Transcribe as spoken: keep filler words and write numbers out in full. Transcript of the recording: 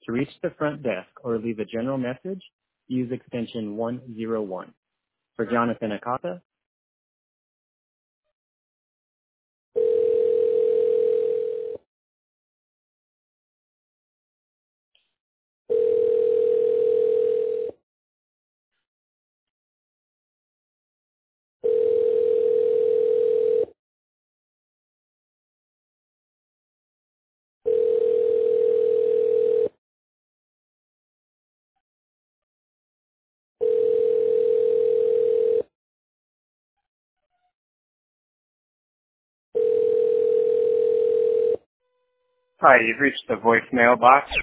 To reach the front desk or leave a general message, use extension one zero one. For Jonathan Akata. Hi, you've reached the voicemail box